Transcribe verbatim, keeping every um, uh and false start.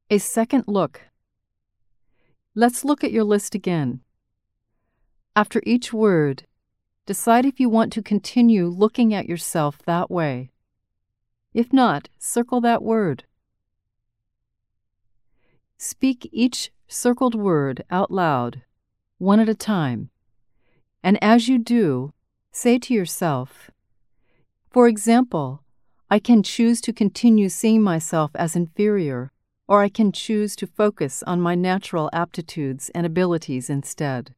A second look. Let's look at your list again. After each word, decide if you want to continue looking at yourself that way. If not, circle that word. Speak each circled word out loud, one at a time, and as you do, say to yourself, for example, I can choose to continue seeing myself as inferior, or I can choose to focus on my natural aptitudes and abilities instead.